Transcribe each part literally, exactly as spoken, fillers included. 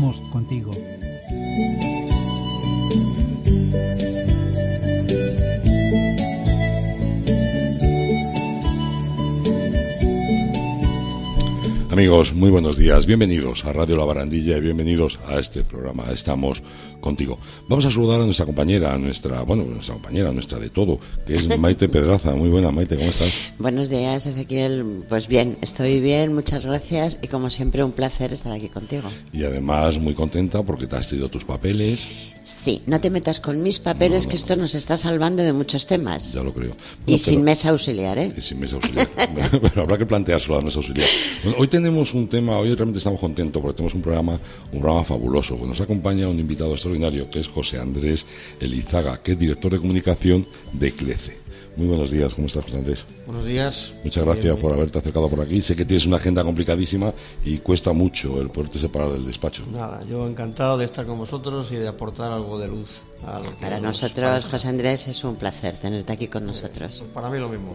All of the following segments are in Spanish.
estamos contigo. Amigos, muy buenos días, bienvenidos a Radio La Barandilla y bienvenidos a este programa Estamos Contigo. Vamos a saludar a nuestra compañera, a nuestra, bueno, nuestra compañera, nuestra de todo, que es Maite Pedraza. Muy buena, Maite, ¿cómo estás? Buenos días, Ezequiel. Pues bien, estoy bien, muchas gracias y como siempre un placer estar aquí contigo. Y además muy contenta porque te has traído tus papeles. Sí, no te metas con mis papeles, no, no, que esto nos está salvando de muchos temas. Ya lo creo. Y no, sin pero, mesa auxiliar, ¿eh? Y sin mesa auxiliar. Pero habrá que planteárselo a la mesa auxiliar. Bueno, hoy tenemos un tema, hoy realmente estamos contentos porque tenemos un programa, un programa fabuloso. Pues nos acompaña un invitado extraordinario que es José Andrés Elizaga, que es director de comunicación de CLECE. Muy buenos días, ¿cómo estás, José Andrés? Buenos días. Muchas gracias bien, por haberte acercado por aquí. Sé que tienes una agenda complicadísima y cuesta mucho el poderte separar del despacho. Nada, yo encantado de estar con vosotros y de aportar algo de luz a lo que Para nosotros, parece. José Andrés, es un placer tenerte aquí con nosotros. Pues para mí lo mismo.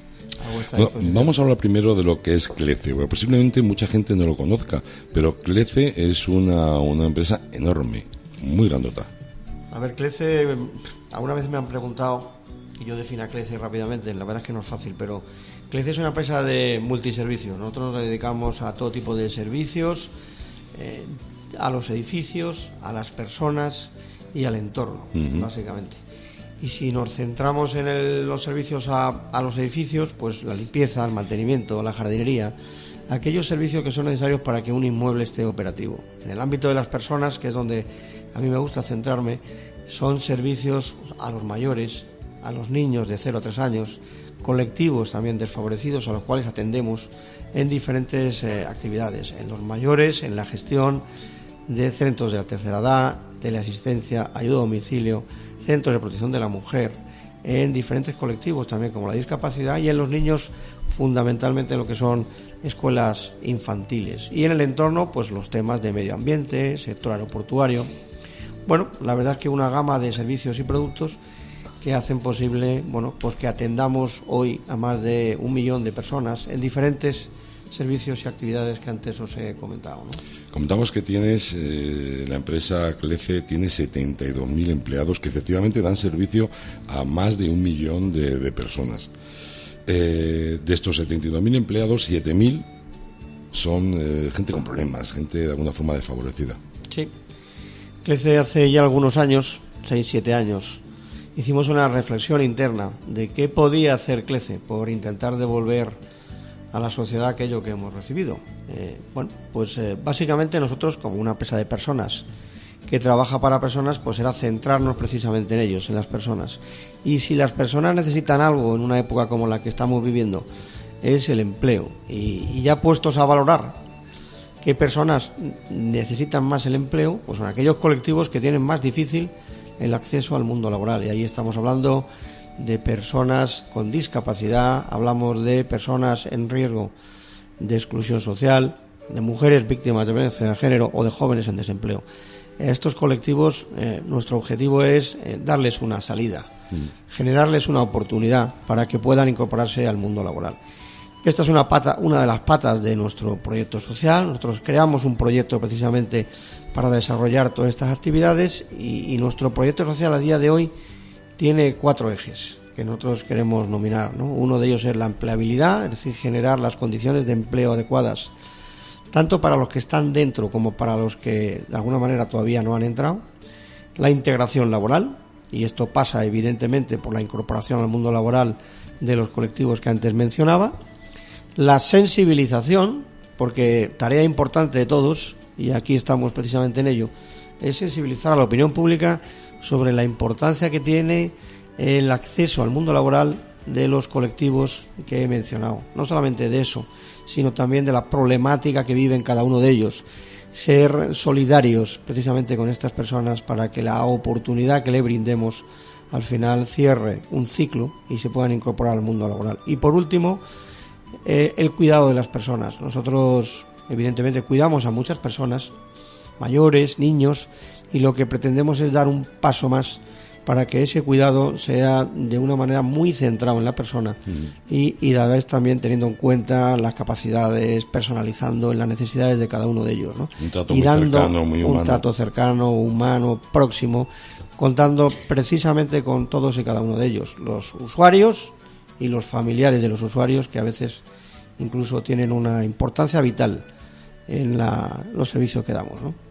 Bueno, vamos a hablar primero de lo que es CLECE. Bueno, posiblemente mucha gente no lo conozca, pero CLECE es una, una empresa enorme, muy grandota. A ver, CLECE, alguna vez me han preguntado y yo defino a CLECE rápidamente. La verdad es que no es fácil, pero CLECE es una empresa de multiservicios. Nosotros nos dedicamos a todo tipo de servicios, eh, a los edificios, a las personas y al entorno, uh-huh. básicamente. Y si nos centramos en el, los servicios a, a los edificios, pues la limpieza, el mantenimiento, la jardinería, aquellos servicios que son necesarios para que un inmueble esté operativo. En el ámbito de las personas, que es donde a mí me gusta centrarme, son servicios a los mayores, a los niños de cero a tres años, colectivos también desfavorecidos a los cuales atendemos en diferentes eh, actividades, en los mayores, en la gestión de centros de la tercera edad, teleasistencia, ayuda a domicilio, centros de protección de la mujer, en diferentes colectivos también como la discapacidad y en los niños fundamentalmente en lo que son escuelas infantiles y en el entorno pues los temas de medio ambiente, sector aeroportuario. Bueno, la verdad es que una gama de servicios y productos que hacen posible, bueno, pues que atendamos hoy a más de un millón de personas en diferentes servicios y actividades que antes os he comentado, ¿no? Comentamos que tienes, eh, la empresa CLECE tiene setenta y dos mil empleados que efectivamente dan servicio a más de un millón de, de personas. Eh, de estos setenta y dos mil empleados, siete mil son eh, gente con problemas, gente de alguna forma desfavorecida. Sí. CLECE hace ya algunos años, seis, siete años, hicimos una reflexión interna de qué podía hacer CLECE por intentar devolver a la sociedad aquello que hemos recibido. Eh, bueno, pues eh, básicamente nosotros, como una empresa de personas que trabaja para personas, pues era centrarnos precisamente en ellos, en las personas. Y si las personas necesitan algo en una época como la que estamos viviendo, es el empleo. Y, y ya puestos a valorar qué personas necesitan más el empleo, pues son aquellos colectivos que tienen más difícil el acceso al mundo laboral. Y ahí estamos hablando de personas con discapacidad, hablamos de personas en riesgo de exclusión social, de mujeres víctimas de violencia de género o de jóvenes en desempleo. A estos colectivos eh, nuestro objetivo es eh, darles una salida, mm. generarles una oportunidad para que puedan incorporarse al mundo laboral. Esta es una pata, una de las patas de nuestro proyecto social. Nosotros creamos un proyecto precisamente para desarrollar todas estas actividades y, y nuestro proyecto social a día de hoy tiene cuatro ejes que nosotros queremos nominar, ¿no? Uno de ellos es la empleabilidad, es decir, generar las condiciones de empleo adecuadas, tanto para los que están dentro como para los que de alguna manera todavía no han entrado. La integración laboral, y esto pasa evidentemente por la incorporación al mundo laboral de los colectivos que antes mencionaba. La sensibilización, porque tarea importante de todos, y aquí estamos precisamente en ello, es sensibilizar a la opinión pública sobre la importancia que tiene el acceso al mundo laboral de los colectivos que he mencionado. No solamente de eso, sino también de la problemática que viven cada uno de ellos. Ser solidarios precisamente con estas personas para que la oportunidad que le brindemos al final cierre un ciclo y se puedan incorporar al mundo laboral. Y por último, eh, el cuidado de las personas. Nosotros evidentemente cuidamos a muchas personas, mayores, niños, y lo que pretendemos es dar un paso más para que ese cuidado sea de una manera muy centrado en la persona mm. y, y a la vez también teniendo en cuenta las capacidades, personalizando en las necesidades de cada uno de ellos, ¿no? Un trato y muy dando cercano, muy humano. Un trato cercano, humano, próximo, contando precisamente con todos y cada uno de ellos, los usuarios y los familiares de los usuarios, que a veces incluso tienen una importancia vital en la, los servicios que damos, ¿no?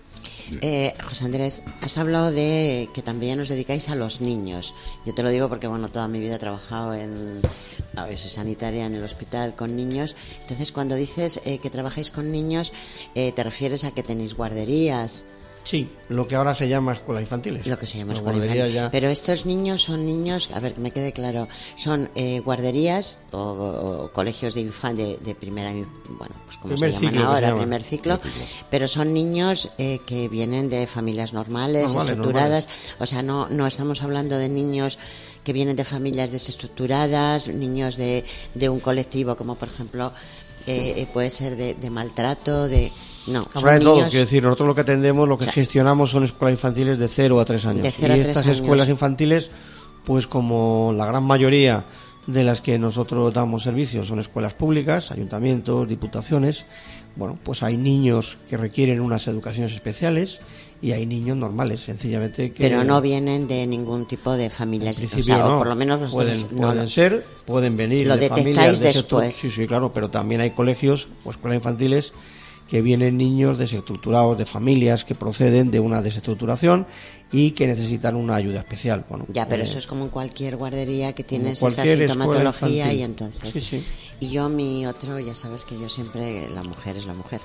Eh, José Andrés, has hablado de que también os dedicáis a los niños. Yo te lo digo porque, bueno, toda mi vida he trabajado en, a ver, soy sanitaria en el hospital con niños. Entonces, cuando dices eh, que trabajáis con niños, eh, ¿te refieres a que tenéis guarderías? Sí, lo que ahora se llama escuelas infantiles. Lo que se llama escuelas infantiles. Ya... Pero estos niños son niños, a ver, que me quede claro, son eh, guarderías o, o, o colegios de infan de, de primera, bueno, pues como primer se llaman ciclo, ahora, se llama. primer ciclo, pero son niños eh, que vienen de familias normales, normales estructuradas, normales. O sea, no, no estamos hablando de niños que vienen de familias desestructuradas, niños de, de un colectivo como, por ejemplo, eh, puede ser de, de maltrato, de... No, habrá de niños... todo, quiero decir, nosotros lo que atendemos, lo que o sea, gestionamos son escuelas infantiles de cero a tres años. De cero y a tres estas años. Escuelas infantiles, pues como la gran mayoría de las que nosotros damos servicios son escuelas públicas, ayuntamientos, diputaciones, bueno, pues hay niños que requieren unas educaciones especiales y hay niños normales, sencillamente que... Pero no vienen de ningún tipo de familias, en principio o sea, no, o por lo menos nosotros pueden, no pueden lo... ser, pueden venir lo de familias de después. Sí, sí, claro, pero también hay colegios o escuelas infantiles que vienen niños desestructurados, de familias que proceden de una desestructuración y que necesitan una ayuda especial. Bueno, ya, pero eh, eso es como en cualquier guardería que tienes esa cualquier sintomatología y entonces... Sí, sí. Y yo, mi otro, ya sabes que yo siempre, la mujer es la mujer.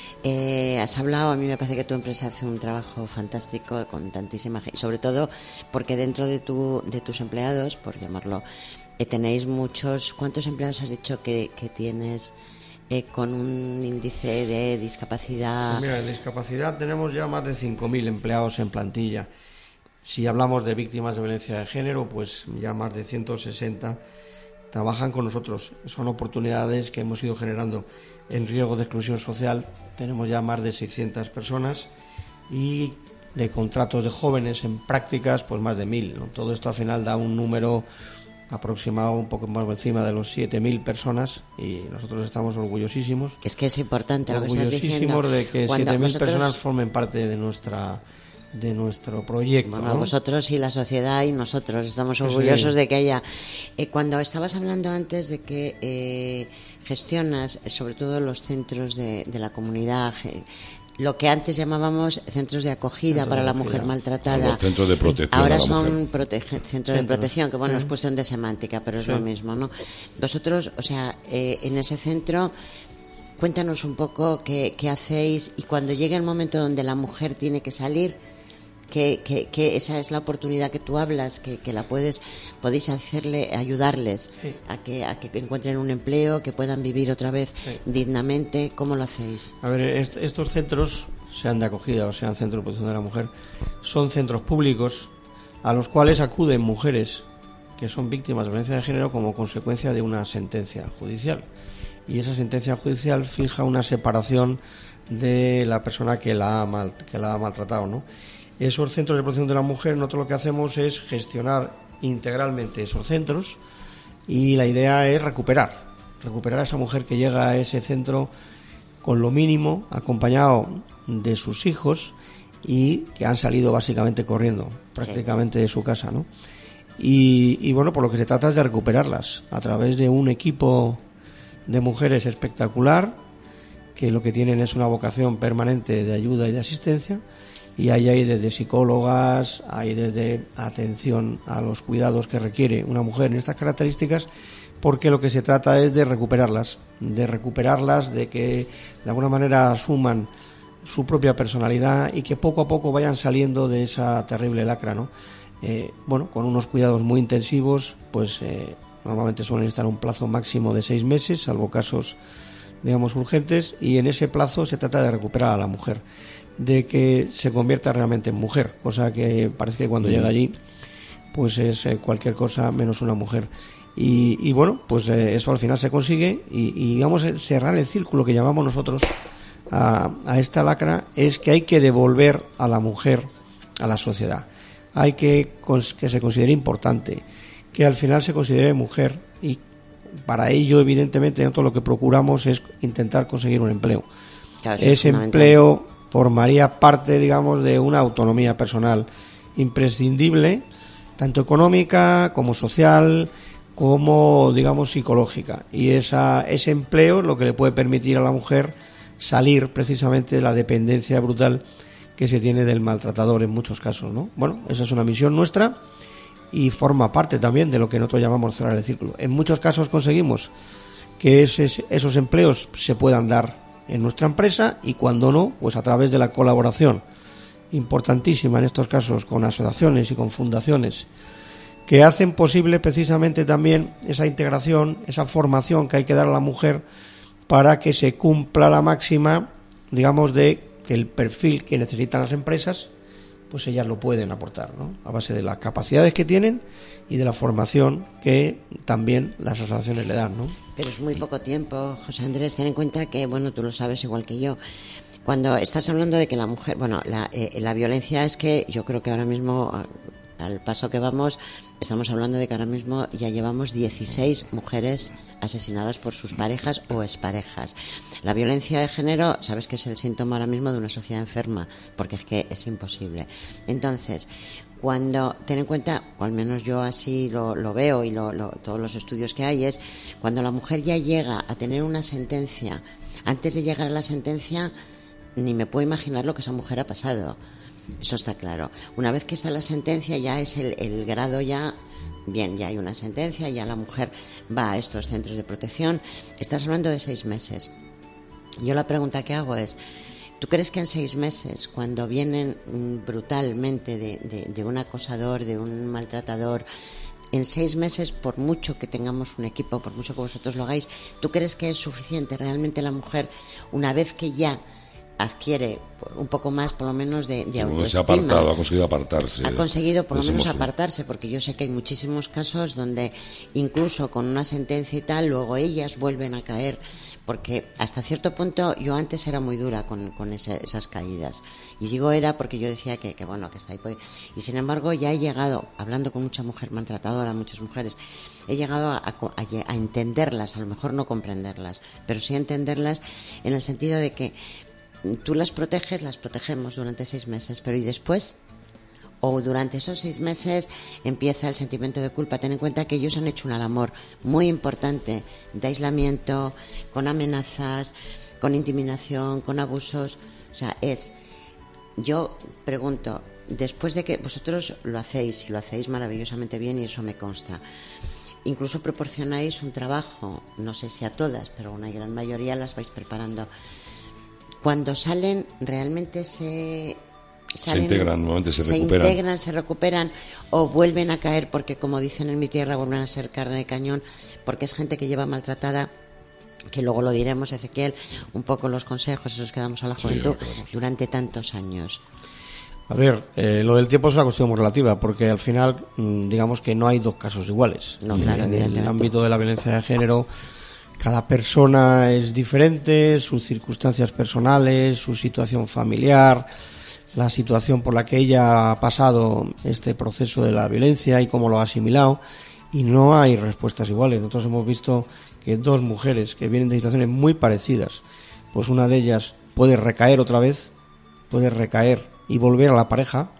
Eh, has hablado, a mí me parece que tu empresa hace un trabajo fantástico con tantísima gente, sobre todo porque dentro de tu de tus empleados, por llamarlo, eh, tenéis muchos... ¿Cuántos empleados has dicho que, que tienes... Eh, con un índice de discapacidad? Pues mira, en discapacidad tenemos ya más de cinco mil empleados en plantilla. Si hablamos de víctimas de violencia de género, pues ya más de ciento sesenta trabajan con nosotros. Son oportunidades que hemos ido generando. En riesgo de exclusión social tenemos ya más de seiscientas personas y de contratos de jóvenes en prácticas, pues más de mil, ¿no? Todo esto al final da un número aproximado un poco más encima de los siete mil personas y nosotros estamos orgullosísimos. Es que es importante lo que estás diciendo. Orgullosísimos de que siete mil vosotros... personas formen parte de nuestra de nuestro proyecto. Bueno, ¿no? Vosotros y la sociedad y nosotros estamos orgullosos sí. de que haya... Eh, cuando estabas hablando antes de que eh, gestionas sobre todo los centros de, de la comunidad... Eh, lo que antes llamábamos centros de acogida centros para de la acogida. mujer maltratada. Los centros de protección. Ahora a la son mujer. prote- centros de protección, que bueno, sí. es cuestión de semántica, pero es Sí. lo mismo, ¿no? Vosotros, o sea, eh, en ese centro, cuéntanos un poco qué, qué hacéis y cuando llegue el momento donde la mujer tiene que salir, que, que, que esa es la oportunidad que tú hablas, que, que la puedes, podéis hacerle, ayudarles sí. a que a que encuentren un empleo, que puedan vivir otra vez sí. dignamente. ¿Cómo lo hacéis? A ver, est- estos centros, sean de acogida o sean centros de protección de la mujer, son centros públicos a los cuales acuden mujeres que son víctimas de violencia de género como consecuencia de una sentencia judicial. Y esa sentencia judicial fija una separación de la persona que la ha, mal, que la ha maltratado, ¿no? Esos centros de protección de la mujer, nosotros lo que hacemos es gestionar integralmente esos centros y la idea es recuperar, recuperar a esa mujer que llega a ese centro con lo mínimo, acompañado de sus hijos y que han salido básicamente corriendo prácticamente sí. de su casa, ¿no? Y, y bueno, por lo que se trata es de recuperarlas a través de un equipo de mujeres espectacular que lo que tienen es una vocación permanente de ayuda y de asistencia. Y ahí hay desde psicólogas, hay desde atención a los cuidados que requiere una mujer en estas características, porque lo que se trata es de recuperarlas, de recuperarlas, de que de alguna manera asuman su propia personalidad y que poco a poco vayan saliendo de esa terrible lacra, ¿no? Eh, bueno, con unos cuidados muy intensivos, pues eh, normalmente suelen estar un plazo máximo de seis meses, salvo casos, digamos, urgentes, y en ese plazo se trata de recuperar a la mujer, de que se convierta realmente en mujer, cosa que parece que cuando llega allí pues es eh, cualquier cosa menos una mujer. Y, y bueno, pues eh, eso al final se consigue y, y digamos cerrar el círculo que llamamos nosotros a, a esta lacra, es que hay que devolver a la mujer a la sociedad. hay que que se considere importante, que al final se considere mujer, y para ello, evidentemente, nosotros lo que procuramos es intentar conseguir un empleo. Claro, ese empleo formaría parte, digamos, de una autonomía personal imprescindible, tanto económica como social, como, digamos, psicológica, y esa, ese empleo es lo que le puede permitir a la mujer salir precisamente de la dependencia brutal que se tiene del maltratador en muchos casos, ¿no? Bueno, esa es una misión nuestra y forma parte también de lo que nosotros llamamos cerrar el círculo. En muchos casos conseguimos que ese, esos empleos se puedan dar en nuestra empresa, y cuando no, pues a través de la colaboración importantísima en estos casos con asociaciones y con fundaciones que hacen posible precisamente también esa integración, esa formación que hay que dar a la mujer para que se cumpla la máxima, digamos, de que el perfil que necesitan las empresas, pues ellas lo pueden aportar, ¿no? A base de las capacidades que tienen y de la formación que también las asociaciones le dan, ¿no? Pero es muy poco tiempo, José Andrés. Ten en cuenta que, bueno, tú lo sabes igual que yo. Cuando estás hablando de que la mujer, bueno, la, eh, la violencia es que yo creo que ahora mismo, al paso que vamos, estamos hablando de que ahora mismo ya llevamos dieciséis mujeres asesinadas por sus parejas o exparejas. La violencia de género, sabes que es el síntoma ahora mismo de una sociedad enferma, porque es que es imposible. Entonces, cuando, ten en cuenta, o al menos yo así lo, lo veo, y lo, lo, todos los estudios que hay, es cuando la mujer ya llega a tener una sentencia, antes de llegar a la sentencia, ni me puedo imaginar lo que esa mujer ha pasado. Eso está claro. Una vez que está la sentencia, ya es el, el grado ya, bien, ya hay una sentencia, ya la mujer va a estos centros de protección. Estás hablando de seis meses. Yo la pregunta que hago es, ¿tú crees que en seis meses, cuando vienen brutalmente de, de, de un acosador, de un maltratador, en seis meses, por mucho que tengamos un equipo, por mucho que vosotros lo hagáis, ¿tú crees que es suficiente realmente la mujer, una vez que ya adquiere un poco más, por lo menos, de, de autoestima? Se ha apartado, ha conseguido apartarse. Ha conseguido, por lo menos, apartarse, porque yo sé que hay muchísimos casos donde, incluso con una sentencia y tal, luego ellas vuelven a caer, porque hasta cierto punto yo antes era muy dura con, con ese, esas caídas. Y digo era porque yo decía que, que bueno, que está ahí. Puede... Y sin embargo, ya he llegado, hablando con mucha mujer maltratadora, muchas mujeres, he llegado a, a, a entenderlas, a lo mejor no comprenderlas, pero sí a entenderlas en el sentido de que tú las proteges, las protegemos durante seis meses, pero ¿y después? O durante esos seis meses empieza el sentimiento de culpa. Ten en cuenta que ellos han hecho un labor muy importante de aislamiento, con amenazas, con intimidación, con abusos. O sea, es... Yo pregunto, después de que vosotros lo hacéis, y lo hacéis maravillosamente bien, y eso me consta, incluso proporcionáis un trabajo, no sé si a todas, pero a una gran mayoría las vais preparando. Cuando salen, realmente se... Salen, se integran, normalmente se, se recuperan. Se integran, se recuperan, o vuelven a caer porque, como dicen en mi tierra, vuelven a ser carne de cañón, porque es gente que lleva maltratada, que luego lo diremos, Ezequiel, un poco los consejos esos que damos a la juventud, sí, durante tantos años. A ver, eh, lo del tiempo es una cuestión muy relativa, porque al final, digamos que no hay dos casos iguales. No, claro, en el ámbito de la violencia de género, cada persona es diferente, sus circunstancias personales, su situación familiar, la situación por la que ella ha pasado este proceso de la violencia y cómo lo ha asimilado, y no hay respuestas iguales. Nosotros hemos visto que dos mujeres que vienen de situaciones muy parecidas, pues una de ellas puede recaer otra vez, puede recaer y volver a la pareja,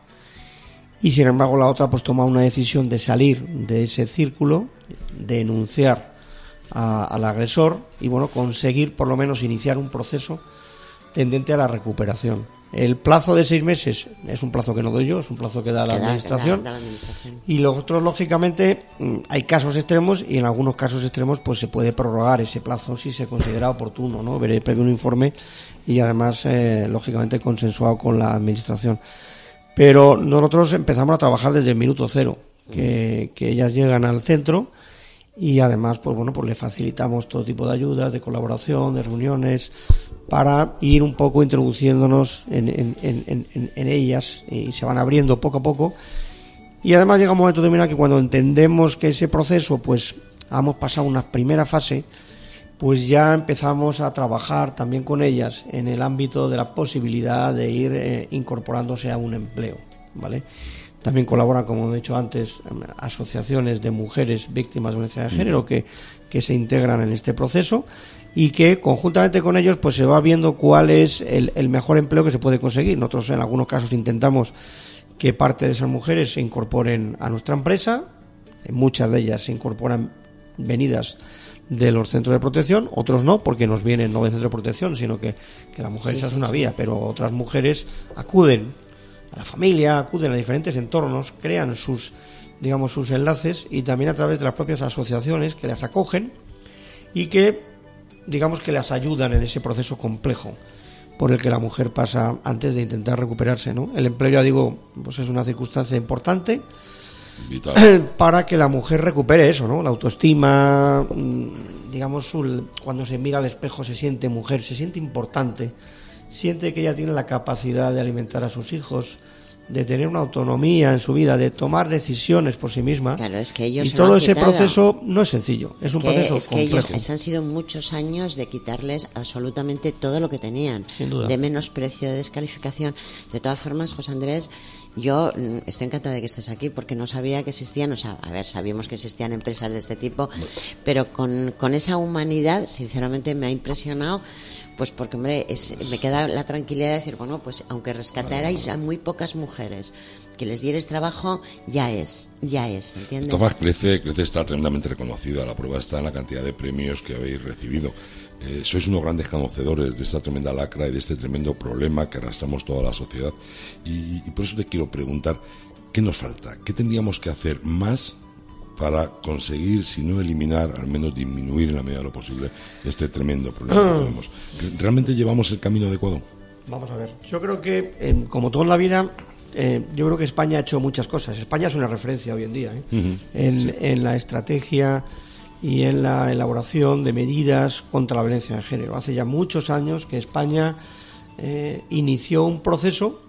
y sin embargo la otra pues toma una decisión de salir de ese círculo, de denunciar A, al agresor y bueno, conseguir por lo menos iniciar un proceso tendente a la recuperación. El plazo de seis meses es un plazo que no doy yo, es un plazo que da la, administración. Da, da la administración. Y los otros, lógicamente, hay casos extremos, y en algunos casos extremos pues se puede prorrogar ese plazo si se considera oportuno, ¿no? Veré previo un informe y además, eh, lógicamente, consensuado con la administración. Pero nosotros empezamos a trabajar desde el minuto cero, que, que ellas llegan al centro. Y además, pues bueno, pues le facilitamos todo tipo de ayudas, de colaboración, de reuniones, para ir un poco introduciéndonos en, en, en, en, en ellas, y se van abriendo poco a poco. Y además llega un momento determinado que cuando entendemos que ese proceso, pues hemos pasado una primera fase, pues ya empezamos a trabajar también con ellas en el ámbito de la posibilidad de ir eh, incorporándose a un empleo, ¿vale? También colaboran, como he dicho antes, asociaciones de mujeres víctimas de violencia de género que, que se integran en este proceso y que conjuntamente con ellos pues se va viendo cuál es el, el mejor empleo que se puede conseguir. Nosotros en algunos casos intentamos que parte de esas mujeres se incorporen a nuestra empresa, muchas de ellas se incorporan venidas de los centros de protección, otros no, porque nos vienen no del centro de protección, sino que, que la mujer sí, es sí, una sí. vía, pero otras mujeres acuden a la familia, acuden a diferentes entornos, crean sus, digamos, sus enlaces y también a través de las propias asociaciones que las acogen y que, digamos, que las ayudan en ese proceso complejo por el que la mujer pasa antes de intentar recuperarse, ¿no? El empleo, ya digo, pues es una circunstancia importante vital para que la mujer recupere eso, ¿no? La autoestima, digamos, su, cuando se mira al espejo se siente mujer, se siente importante, siente que ella tiene la capacidad de alimentar a sus hijos, de tener una autonomía en su vida, de tomar decisiones por sí misma. Claro, es que ellos y todo ese proceso no es sencillo, es, es un que, proceso es que complejo. Ellos, han sido muchos años de quitarles absolutamente todo lo que tenían, sin duda, de menosprecio, de descalificación. De todas formas, José Andrés, yo estoy encantada de que estés aquí porque no sabía que existían, o sea, a ver, sabíamos que existían empresas de este tipo, pero con, con esa humanidad, sinceramente me ha impresionado. Pues porque, hombre, es, me queda la tranquilidad de decir, bueno, pues aunque rescatarais a muy pocas mujeres, que les dierais trabajo, ya es, ya es, ¿entiendes? Tomás, Clece, Clece está tremendamente reconocida, la prueba está en la cantidad de premios que habéis recibido. Eh, sois unos grandes conocedores de esta tremenda lacra y de este tremendo problema que arrastramos toda la sociedad. Y, y por eso te quiero preguntar, ¿qué nos falta? ¿Qué tendríamos que hacer más para conseguir, si no eliminar, al menos disminuir en la medida de lo posible este tremendo problema que tenemos? ¿Realmente llevamos el camino adecuado? Vamos a ver, yo creo que, eh, como todo en la vida, eh, yo creo que España ha hecho muchas cosas. España es una referencia hoy en día, ¿eh? Uh-huh. en, sí. en la estrategia y en la elaboración de medidas contra la violencia de género. Hace ya muchos años que España eh, inició un proceso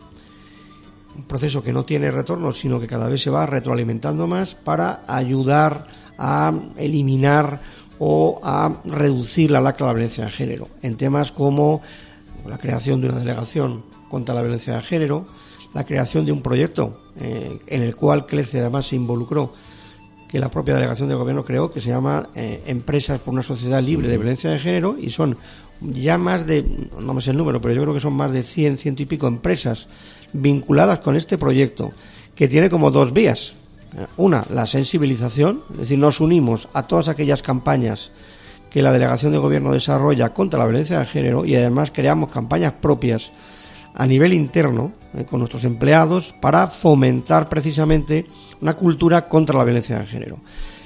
un proceso que no tiene retorno, sino que cada vez se va retroalimentando más para ayudar a eliminar o a reducir la lacra de la violencia de género en temas como la creación de una delegación contra la violencia de género, la creación de un proyecto eh, en el cual Clece además se involucró, que la propia delegación del gobierno creó, que se llama eh, Empresas por una Sociedad Libre de Violencia de Género, y son ya más de, no me sé el número, pero yo creo que son más de cien, ciento y pico empresas vinculadas con este proyecto, que tiene como dos vías. Una, la sensibilización, es decir, nos unimos a todas aquellas campañas que la delegación de gobierno desarrolla contra la violencia de género, y además creamos campañas propias a nivel interno eh, con nuestros empleados para fomentar precisamente una cultura contra la violencia de género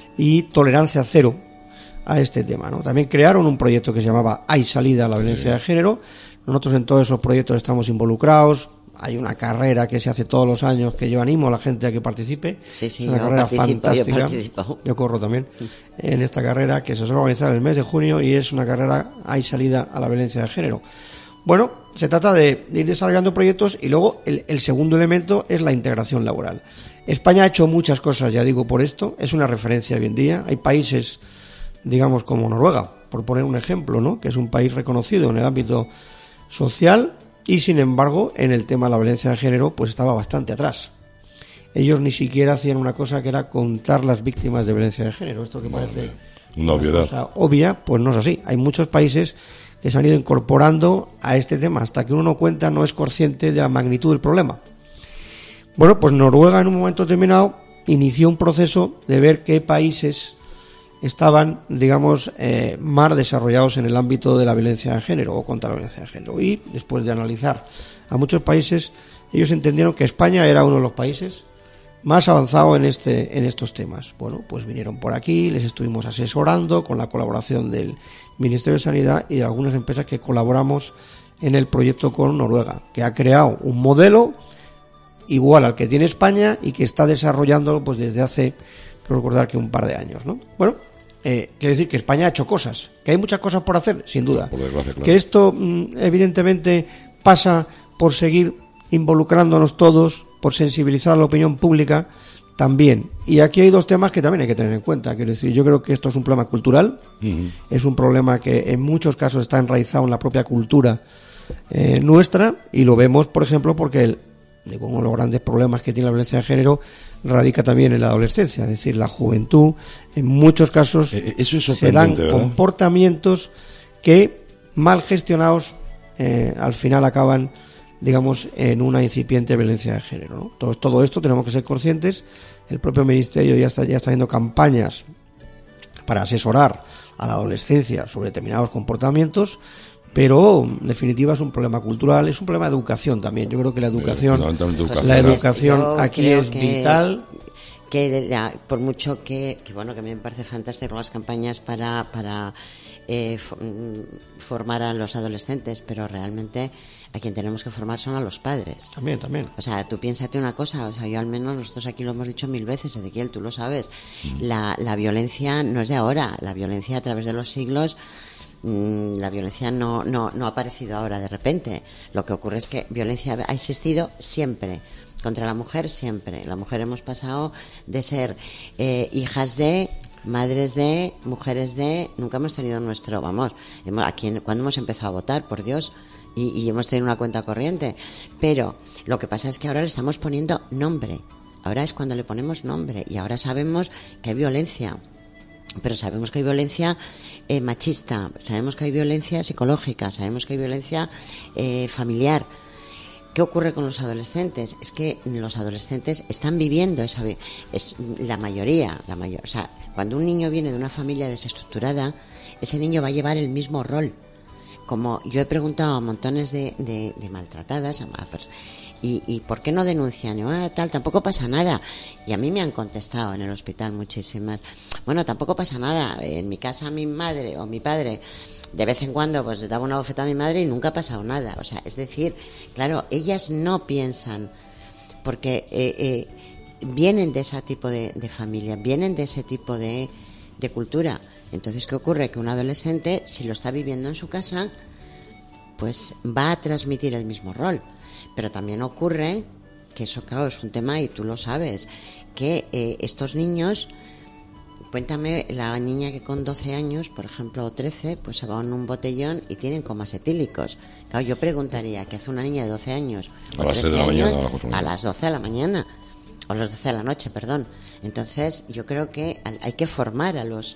y tolerancia cero a este tema, ¿no? También crearon un proyecto que se llamaba Hay Salida a la Violencia de Género. Nosotros en todos esos proyectos estamos involucrados. Hay una carrera que se hace todos los años que yo animo a la gente a que participe. Sí, sí, es una yo carrera participo, fantástica. Yo, yo corro también en esta carrera que se va a organizar el mes de junio y es una carrera Hay Salida a la Violencia de Género. Bueno, se trata de ir desarrollando proyectos y luego el, el segundo elemento es la integración laboral. España ha hecho muchas cosas, ya digo, por esto. Es una referencia hoy en día. Hay países, digamos, como Noruega, por poner un ejemplo, ¿no?, que es un país reconocido en el ámbito social y, sin embargo, en el tema de la violencia de género, pues estaba bastante atrás. Ellos ni siquiera hacían una cosa que era contar las víctimas de violencia de género. Esto que parece una obviedad, una cosa obvia, pues no es así. Hay muchos países que se han ido incorporando a este tema. Hasta que uno no cuenta, no es consciente de la magnitud del problema. Bueno, pues Noruega en un momento determinado inició un proceso de ver qué países estaban, digamos, eh, más desarrollados en el ámbito de la violencia de género o contra la violencia de género. Y después de analizar a muchos países, ellos entendieron que España era uno de los países más avanzados en este en estos temas. Bueno, pues vinieron por aquí, les estuvimos asesorando con la colaboración del Ministerio de Sanidad y de algunas empresas que colaboramos en el proyecto con Noruega, que ha creado un modelo igual al que tiene España y que está desarrollándolo pues desde hace, creo recordar que un par de años, ¿no? Bueno, eh, quiere decir que España ha hecho cosas, que hay muchas cosas por hacer, sin duda. Por desgracia, claro. Que esto mm, evidentemente pasa por seguir involucrándonos todos, por sensibilizar a la opinión pública también. Y aquí hay dos temas que también hay que tener en cuenta. Quiero decir, yo creo que esto es un problema cultural, uh-huh. es un problema que en muchos casos está enraizado en la propia cultura eh, nuestra, y lo vemos, por ejemplo, porque el digo, uno de los grandes problemas que tiene la violencia de género radica también en la adolescencia, es decir, la juventud, en muchos casos eh, eso es se dan ¿verdad? comportamientos que, mal gestionados, eh, al final acaban, digamos, en una incipiente violencia de género, ¿no? Todo, todo esto tenemos que ser conscientes. El propio Ministerio ya está, ya está haciendo campañas para asesorar a la adolescencia sobre determinados comportamientos, pero en definitiva es un problema cultural, es un problema de educación también. Yo creo que la educación, pues la educación Yo aquí es que, vital. Que la, por mucho que, que bueno, que a mí me parece fantástico las campañas para para eh, formar a los adolescentes, pero realmente a quien tenemos que formar son a los padres. También, también. O sea, tú piénsate una cosa, o sea, yo al menos, nosotros aquí lo hemos dicho mil veces, Ezequiel, tú lo sabes, mm. la, la violencia no es de ahora, la violencia a través de los siglos, mmm, la violencia no, no, no ha aparecido ahora de repente. Lo que ocurre es que violencia ha existido siempre, contra la mujer siempre. La mujer hemos pasado de ser eh, hijas de, madres de, mujeres de, nunca hemos tenido nuestro, vamos, hemos, aquí cuando hemos empezado a votar, por Dios, y, y hemos tenido una cuenta corriente, pero lo que pasa es que ahora le estamos poniendo nombre, ahora es cuando le ponemos nombre, y ahora sabemos que hay violencia, pero sabemos que hay violencia eh, machista, sabemos que hay violencia psicológica, sabemos que hay violencia eh, familiar. ¿Qué ocurre con los adolescentes? Es que los adolescentes están viviendo esa, es la mayoría, la mayor, o sea, cuando un niño viene de una familia desestructurada, ese niño va a llevar el mismo rol. Como yo he preguntado a montones de, de, de maltratadas, a, a, y, y ¿por qué no denuncian? Y, ah, tal, tampoco pasa nada. Y a mí me han contestado en el hospital muchísimas. Bueno, tampoco pasa nada. En mi casa mi madre o mi padre de vez en cuando pues le daba una bofetada a mi madre y nunca ha pasado nada. O sea, es decir, claro, ellas no piensan porque eh, eh, vienen de ese tipo de, de familia, vienen de ese tipo de, de cultura. Entonces, ¿qué ocurre? Que un adolescente, si lo está viviendo en su casa, pues va a transmitir el mismo rol. Pero también ocurre, que eso claro es un tema y tú lo sabes, que eh, estos niños, cuéntame la niña que con doce años, por ejemplo, o trece, pues se va en un botellón y tienen comas etílicos. Claro, yo preguntaría, ¿qué hace una niña de doce años? A las seis de la mañana, a las doce de la mañana, o a las doce de la noche, perdón. Entonces, yo creo que hay que formar a los...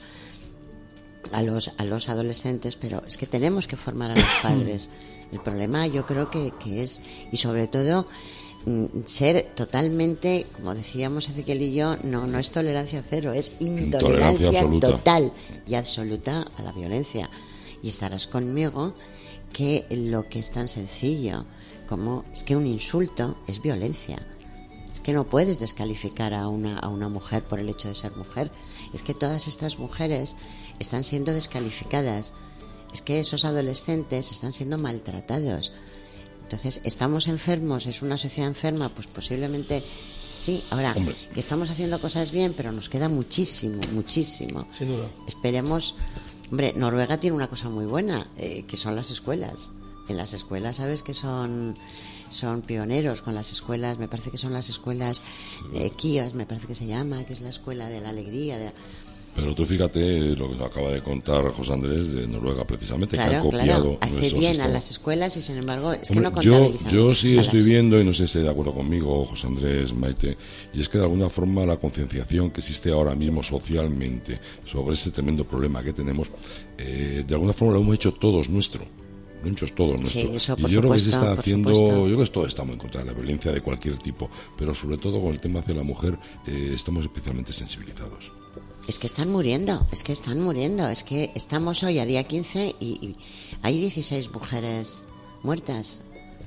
a los a los adolescentes, pero es que tenemos que formar a los padres. El problema yo creo que, que es, y sobre todo mm, ser totalmente, como decíamos Ezequiel y yo, no no es tolerancia cero, es intolerancia, intolerancia total y absoluta a la violencia. Y estarás conmigo que lo que es tan sencillo como es que un insulto es violencia. Es que no puedes descalificar a una a una mujer por el hecho de ser mujer. Es que todas estas mujeres están siendo descalificadas. Es que esos adolescentes están siendo maltratados. Entonces, ¿estamos enfermos? ¿Es una sociedad enferma? Pues posiblemente sí. Ahora, hombre, que estamos haciendo cosas bien, pero nos queda muchísimo, muchísimo. Sin duda. Esperemos. Hombre, Noruega tiene una cosa muy buena, eh, que son las escuelas. En las escuelas, ¿sabes que son... son pioneros con las escuelas, me parece que son las escuelas de Kios, me parece que se llama, que es la escuela de la alegría. De la... Pero tú fíjate lo que acaba de contar José Andrés de Noruega, precisamente, claro, que han copiado. Claro, hace bien sistema. A las escuelas y sin embargo es Hombre, que no contabilizan. Yo, yo sí estoy las... viendo, y no sé si estáis de acuerdo conmigo, José Andrés, Maite, y es que de alguna forma la concienciación que existe ahora mismo socialmente sobre este tremendo problema que tenemos, eh, de alguna forma lo hemos hecho todos nuestro. Muchos todos nuestros. Sí, eso, por y yo supuesto, creo que se está haciendo, supuesto. yo creo que todos estamos en contra de la violencia de cualquier tipo, pero sobre todo con el tema hacia la mujer eh, estamos especialmente sensibilizados. Es que están muriendo, es que están muriendo, es que estamos hoy a día quince y, y hay dieciséis mujeres muertas.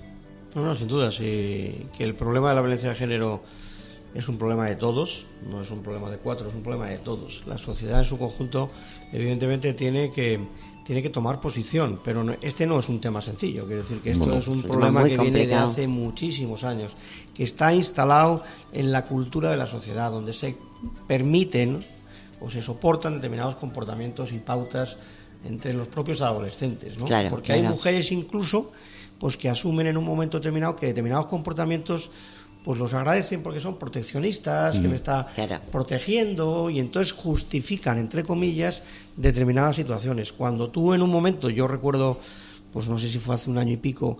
No, no, sin duda, sí, que el problema de la violencia de género es un problema de todos, no es un problema de cuatro, es un problema de todos. La sociedad en su conjunto evidentemente tiene que tiene que tomar posición, pero no, este no es un tema sencillo, quiero decir que esto no, no, es un es problema que complicado. viene de hace muchísimos años, que está instalado en la cultura de la sociedad, donde se permiten o se soportan determinados comportamientos y pautas entre los propios adolescentes, ¿no? Claro, porque claro. hay mujeres incluso pues que asumen en un momento determinado que determinados comportamientos pues los agradecen porque son proteccionistas, mm. que me está claro. protegiendo, y entonces justifican, entre comillas, determinadas situaciones. Cuando tú en un momento, yo recuerdo, pues no sé si fue hace un año y pico,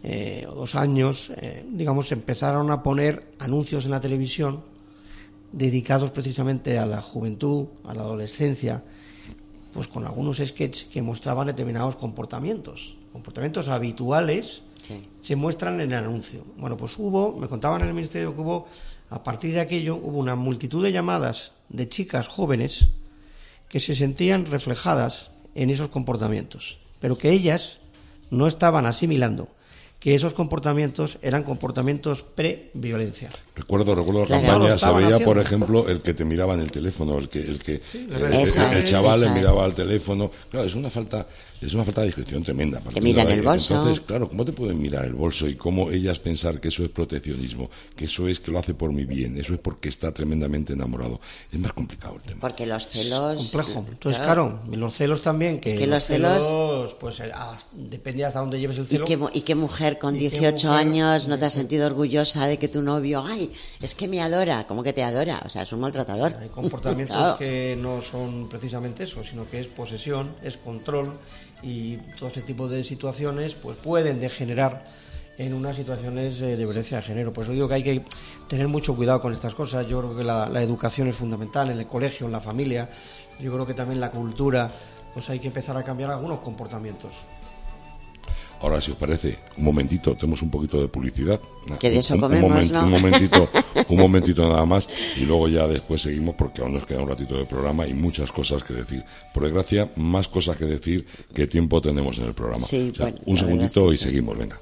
eh, o dos años, eh, digamos, empezaron a poner anuncios en la televisión dedicados precisamente a la juventud, a la adolescencia, pues con algunos sketches que mostraban determinados comportamientos, comportamientos habituales, sí, se muestran en el anuncio. Bueno, pues hubo, me contaban en el ministerio que hubo, a partir de aquello, hubo una multitud de llamadas de chicas jóvenes que se sentían reflejadas en esos comportamientos, pero que ellas no estaban asimilando que esos comportamientos eran comportamientos pre-violencia. Recuerdo, recuerdo la claro, campaña, se veía, haciendo. Por ejemplo, el que te miraba en el teléfono, el que el que sí, el, el, el, el chaval le miraba al teléfono. Claro, es una falta, es una falta de discreción tremenda. Te miran el bolso. Entonces, claro, ¿cómo te pueden mirar el bolso y cómo ellas pensar que eso es proteccionismo, que eso es que lo hace por mi bien, eso es porque está tremendamente enamorado? Es más complicado el tema. Porque los celos... Es complejo. Entonces, claro, claro los celos también, que, es que los, los celos, celos pues ah, depende hasta dónde lleves el celo. ¿Y qué, y qué mujer con dieciocho mujer, años no te has sentido orgullosa de que tu novio, ay, es que me adora? ¿Cómo que te adora? O sea, es un maltratador. Hay comportamientos claro. que no son precisamente eso, sino que es posesión, es control, y todo ese tipo de situaciones pues pueden degenerar en unas situaciones de violencia de género. Por eso digo que hay que tener mucho cuidado con estas cosas. Yo creo que la, la educación es fundamental en el colegio, en la familia. Yo creo que también la cultura, pues hay que empezar a cambiar algunos comportamientos. Ahora, si os parece, un momentito, tenemos un poquito de publicidad. Que de eso un, comemos, un, moment, ¿no? un momentito, un momentito nada más, y luego ya después seguimos porque aún nos queda un ratito de programa y muchas cosas que decir. Por desgracia, más cosas que decir que tiempo tenemos en el programa. Sí, o sea, bueno, un segundito y sí. seguimos, venga.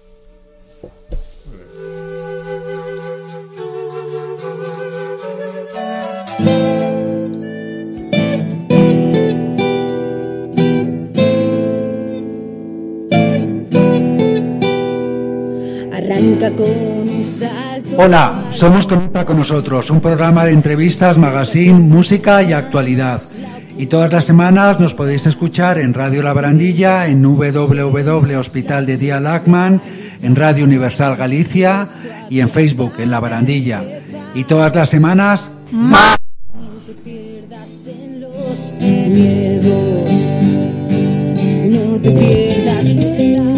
Hola, somos Conecta con Nosotros, un programa de entrevistas, magazine, música y actualidad. Y todas las semanas nos podéis escuchar en Radio La Barandilla, en doble u doble u doble u punto Hospital de Día Lachman, en Radio Universal Galicia y en Facebook, en La Barandilla. Y todas las semanas, ¡más! No te pierdas en los miedos, no te pierdas en la...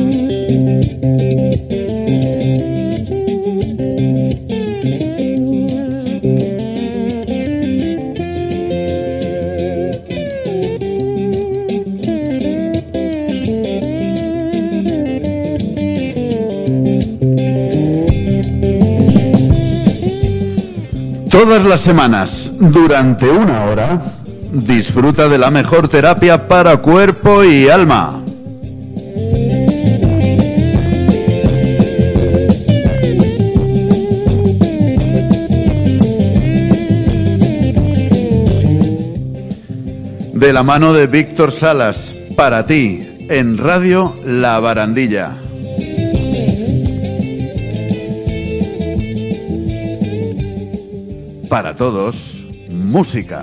Todas las semanas, durante una hora, disfruta de la mejor terapia para cuerpo y alma. De la mano de Víctor Salas, para ti, en Radio La Barandilla. Para todos, música.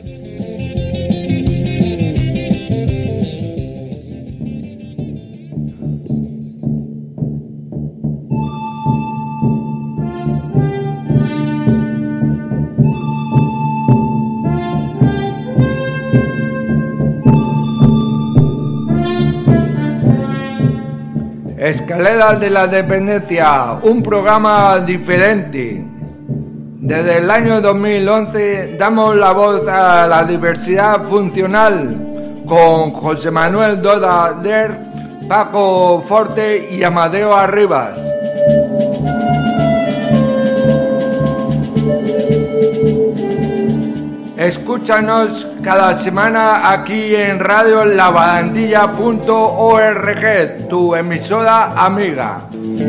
Escaleras de la Dependencia, un programa diferente. Desde el año dos mil once damos la voz a la diversidad funcional con José Manuel Dodader, Paco Forte y Amadeo Arribas. Escúchanos cada semana aquí en radio la barandilla punto org, tu emisora amiga.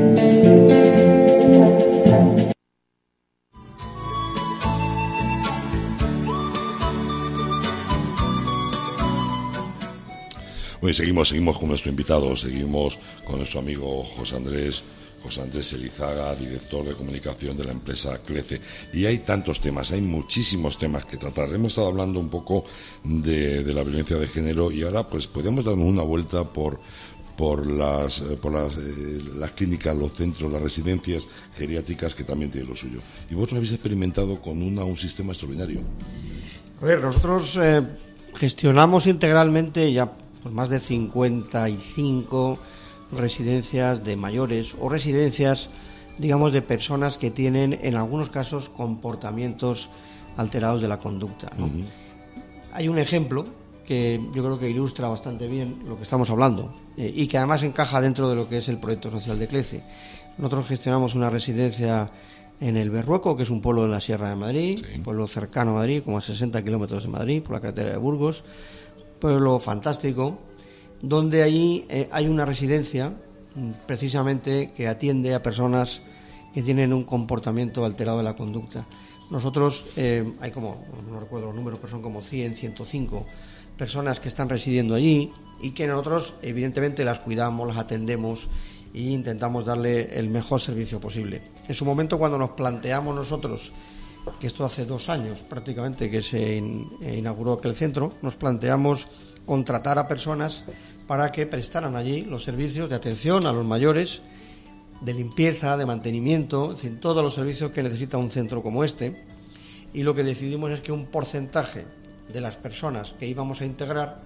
Bueno, seguimos, seguimos con nuestro invitado, seguimos con nuestro amigo José Andrés, José Andrés Elizaga, director de comunicación de la empresa CLECE. Y hay tantos temas, hay muchísimos temas que tratar. Hemos estado hablando un poco de, de la violencia de género y ahora pues podemos darnos una vuelta por por las por las, eh, las clínicas, los centros, las residencias geriátricas que también tienen lo suyo. Y vosotros habéis experimentado con una, un sistema extraordinario. A ver, nosotros eh, gestionamos integralmente ya pues más de cincuenta y cinco residencias de mayores o residencias, digamos, de personas que tienen en algunos casos comportamientos alterados de la conducta, ¿no? Uh-huh. Hay un ejemplo que yo creo que ilustra bastante bien lo que estamos hablando eh, y que además encaja dentro de lo que es el proyecto social de CLECE. Nosotros gestionamos una residencia en el Berrueco, que es un pueblo de la Sierra de Madrid, sí. pueblo cercano a Madrid, como a sesenta kilómetros de Madrid, por la carretera de Burgos, pueblo fantástico, donde allí eh, hay una residencia precisamente que atiende a personas que tienen un comportamiento alterado de la conducta. Nosotros, eh, hay como, no recuerdo los números, pero son como cien, ciento cinco personas que están residiendo allí y que nosotros evidentemente las cuidamos, las atendemos e intentamos darle el mejor servicio posible. En su momento, cuando nos planteamos nosotros, que esto hace dos años prácticamente que se in, eh, inauguró aquel centro, nos planteamos contratar a personas para que prestaran allí los servicios de atención a los mayores, de limpieza, de mantenimiento, es decir, todos los servicios que necesita un centro como este. Y lo que decidimos es que un porcentaje de las personas que íbamos a integrar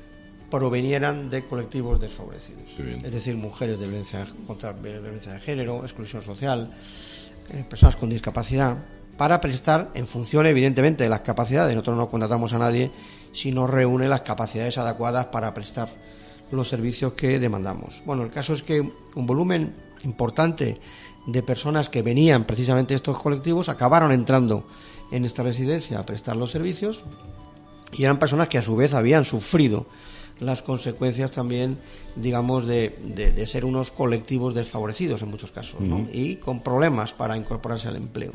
provenieran de colectivos desfavorecidos, sí, es decir, mujeres de violencia contra violencia de género, exclusión social, eh, personas con discapacidad, para prestar en función evidentemente de las capacidades. Nosotros no contratamos a nadie si no reúne las capacidades adecuadas para prestar los servicios que demandamos. Bueno, el caso es que un volumen importante de personas que venían precisamente de estos colectivos acabaron entrando en esta residencia a prestar los servicios, y eran personas que a su vez habían sufrido las consecuencias también, digamos, de, de, de ser unos colectivos desfavorecidos en muchos casos, ¿no? Uh-huh. Y con problemas para incorporarse al empleo.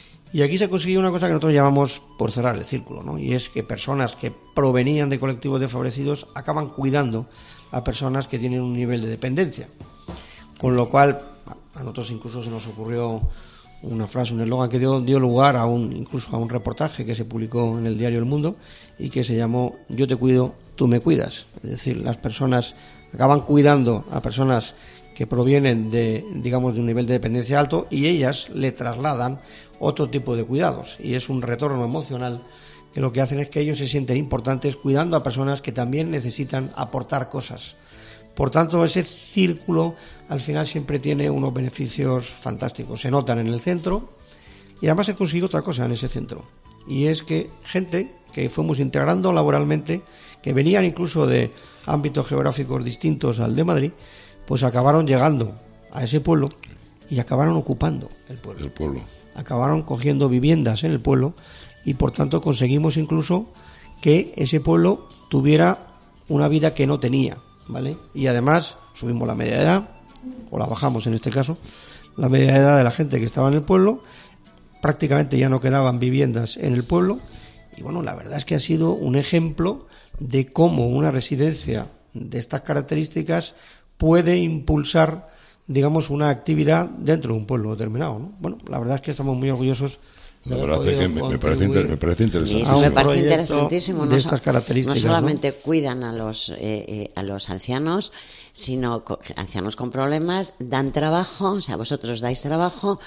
Y aquí se consiguió una cosa que nosotros llamamos por cerrar el círculo, ¿no? Y es que personas que provenían de colectivos desfavorecidos acaban cuidando a personas que tienen un nivel de dependencia. Con lo cual, a nosotros incluso se nos ocurrió una frase, un eslogan que dio, dio lugar a un, incluso a un reportaje que se publicó en el diario El Mundo y que se llamó Yo te cuido, tú me cuidas. Es decir, las personas acaban cuidando a personas que provienen de, digamos, de un nivel de dependencia alto, y ellas le trasladan otro tipo de cuidados, y es un retorno emocional que lo que hacen es que ellos se sienten importantes cuidando a personas que también necesitan aportar cosas. Por tanto, ese círculo al final siempre tiene unos beneficios fantásticos. Se notan en el centro, y además se consiguió otra cosa en ese centro, y es que gente que fuimos integrando laboralmente, que venían incluso de ámbitos geográficos distintos al de Madrid, pues acabaron llegando a ese pueblo y acabaron ocupando el pueblo. El pueblo. Acabaron cogiendo viviendas en el pueblo, y por tanto conseguimos incluso que ese pueblo tuviera una vida que no tenía, ¿vale? Y además subimos la media edad, o la bajamos en este caso, la media edad de la gente que estaba en el pueblo. Prácticamente ya no quedaban viviendas en el pueblo, y bueno, la verdad es que ha sido un ejemplo de cómo una residencia de estas características puede impulsar, digamos, una actividad dentro de un pueblo determinado, ¿no? Bueno, la verdad es que estamos muy orgullosos. Me parece, que me, me, parece inter, me parece interesante. Sí, me parece interesantísimo. De no, estas características, no solamente ¿no? cuidan a los eh, eh, a los ancianos, sino co- ancianos con problemas, dan trabajo, o sea, vosotros dais trabajo,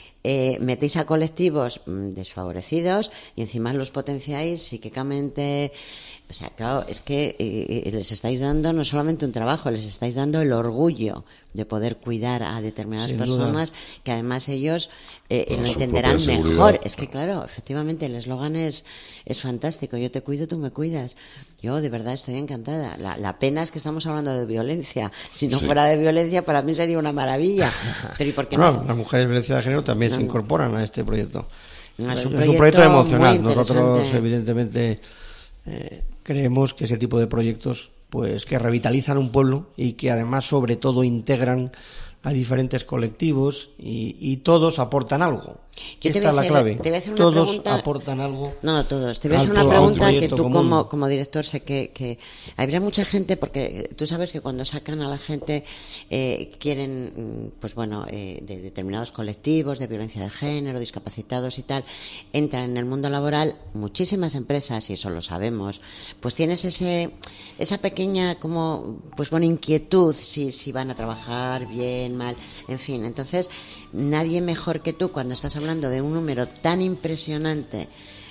eh, metéis a colectivos mmm, desfavorecidos y encima los potenciáis psíquicamente. O sea, claro, es que eh, les estáis dando no solamente un trabajo, les estáis dando el orgullo de poder cuidar a determinadas Sin personas, duda. que además ellos eh, Bueno, lo su entenderán propia mejor. seguridad. Es que claro, efectivamente el eslogan es, es fantástico. Yo te cuido, tú me cuidas. Yo de verdad estoy encantada. La, la pena es que estamos hablando de violencia. Si no Sí. fuera de violencia, para mí sería una maravilla. Pero ¿y por qué No, no? las mujeres de violencia de género también No. se incorporan a este proyecto. No, es es un un proyecto proyecto emocional. muy Nosotros, interesante. evidentemente, eh, creemos que ese tipo de proyectos, pues, que revitalizan un pueblo y que además, sobre todo, integran a diferentes colectivos y, y todos aportan algo. Yo te voy Esta a es la hacer- clave. te voy a hacer una Todos pregunta- aportan algo. No, no, todos. Te voy a hacer Al una pro- a un pregunta que proyecto tú común. como, como director sé que, que habría mucha gente, porque tú sabes que cuando sacan a la gente eh, quieren, mm, pues bueno, eh, de determinados colectivos de violencia de género, discapacitados y tal, entran en el mundo laboral, muchísimas empresas, y eso lo sabemos, pues tienes ese esa pequeña como, pues bueno, inquietud si, si van a trabajar bien, mal, en fin. Entonces, nadie mejor que tú, cuando estás hablando de un número tan impresionante